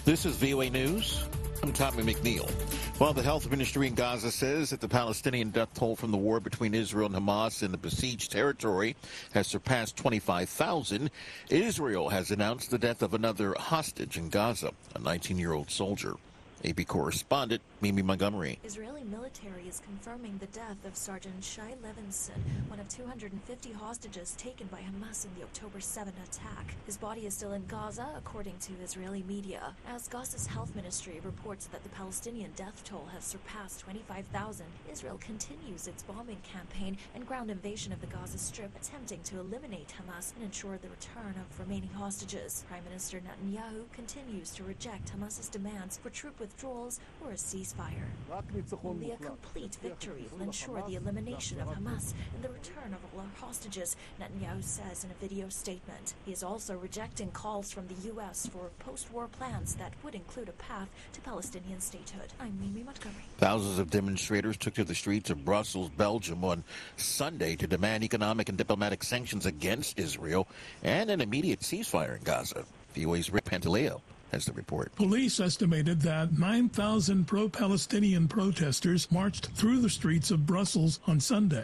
This is VOA News. I'm Tommy McNeil. Well, the health ministry in Gaza says that the Palestinian death toll from the war between Israel and Hamas in the besieged territory has surpassed 25,000. Israel has announced the death of another hostage in Gaza, a 19-year-old soldier. AP correspondent Mimi Montgomery. Israeli military is confirming the death of Sergeant Shai Levinson, one of 250 hostages taken by Hamas in the October 7 attack. His body is still in Gaza, according to Israeli media. As Gaza's health ministry reports that the Palestinian death toll has surpassed 25,000, Israel continues its bombing campaign and ground invasion of the Gaza Strip, attempting to eliminate Hamas and ensure the return of remaining hostages. Prime Minister Netanyahu continues to reject Hamas's demands for troop withdrawals or a ceasefire. Only a complete victory will ensure the elimination of Hamas and the return of all our hostages, Netanyahu says in a video statement. He is also rejecting calls from the U.S. for post-war plans that would include a path to Palestinian statehood. I'm Mimi Montgomery. Thousands of demonstrators took to the streets of Brussels, Belgium on Sunday to demand economic and diplomatic sanctions against Israel and an immediate ceasefire in Gaza. VOA's Rick Pantaleo has the report. Police estimated that 9,000 pro-Palestinian protesters marched through the streets of Brussels on Sunday.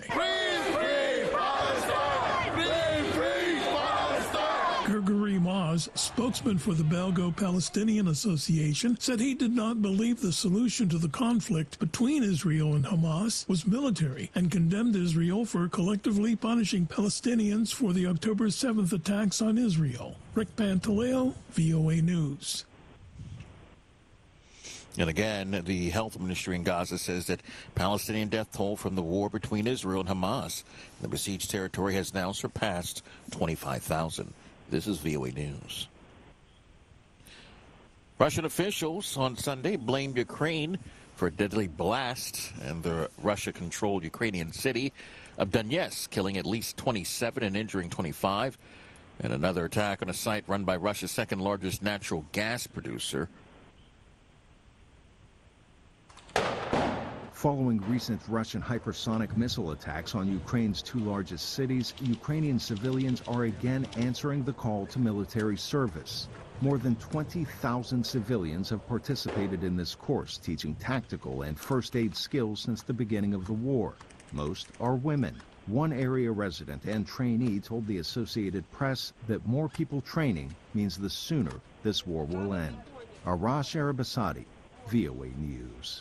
Gregory Maz, spokesman for the Belgo-Palestinian Association, said he did not believe the solution to the conflict between Israel and Hamas was military and condemned Israel for collectively punishing Palestinians for the October 7th attacks on Israel. Rick Pantaleo, VOA News. And again, the health ministry in Gaza says that Palestinian death toll from the war between Israel and Hamas in the besieged territory has now surpassed 25,000. This is VOA News. Russian officials on Sunday blamed Ukraine for a deadly blast in the Russia-controlled Ukrainian city of Donetsk, killing at least 27 and injuring 25, and another attack on a site run by Russia's second-largest natural gas producer. Following recent Russian hypersonic missile attacks on Ukraine's two largest cities, Ukrainian civilians are again answering the call to military service. More than 20,000 civilians have participated in this course, teaching tactical and first aid skills since the beginning of the war. Most are women. One area resident and trainee told the Associated Press that more people training means the sooner this war will end. Arash Arabasadi, VOA News.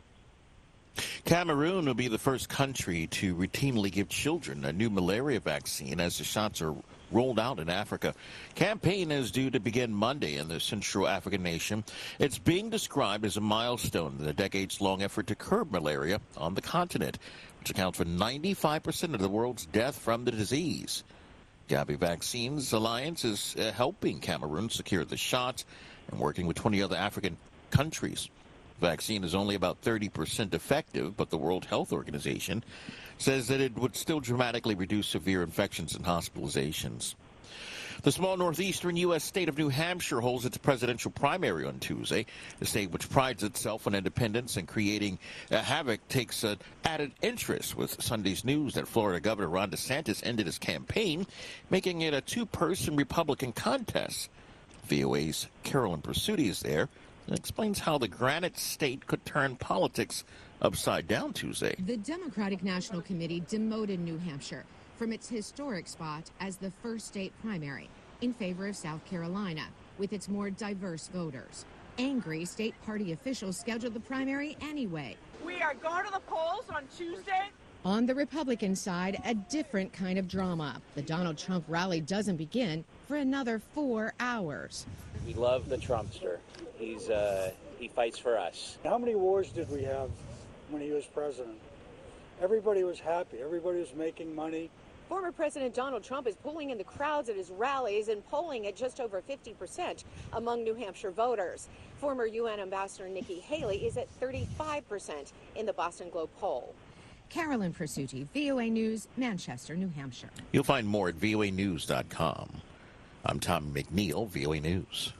Cameroon will be the first country to routinely give children a new malaria vaccine as the shots are rolled out in Africa. Campaign is due to begin Monday in the Central African nation. It's being described as a milestone in the decades-long effort to curb malaria on the continent, which accounts for 95% of the world's death from the disease. Gavi Vaccines Alliance is helping Cameroon secure the shot and working with 20 other African countries. The vaccine is only about 30% effective, but the World Health Organization says that it would still dramatically reduce severe infections and hospitalizations. The small northeastern U.S. state of New Hampshire holds its presidential primary on Tuesday. The state, which prides itself on independence and creating havoc, takes an added interest with Sunday's news that Florida Governor Ron DeSantis ended his campaign, making it a two-person Republican contest. VOA's Carolyn Pursuti is there and explains how the Granite State could turn politics upside down Tuesday. The Democratic National Committee demoted New Hampshire from its historic spot as the first state primary in favor of South Carolina, with its more diverse voters. Angry state party officials scheduled the primary anyway. We are going to the polls on Tuesday. On the Republican side, a different kind of drama. The Donald Trump rally doesn't begin for another 4 hours. We love the Trumpster. He fights for us. How many wars did we have when he was president? Everybody was happy. Everybody was making money. Former President Donald Trump is pulling in the crowds at his rallies and polling at just over 50% among New Hampshire voters. Former UN Ambassador Nikki Haley is at 35% in the Boston Globe poll. Carolyn Pursuti, VOA News, Manchester, New Hampshire. You'll find more at voanews.com. I'm Tom McNeil, VOA News.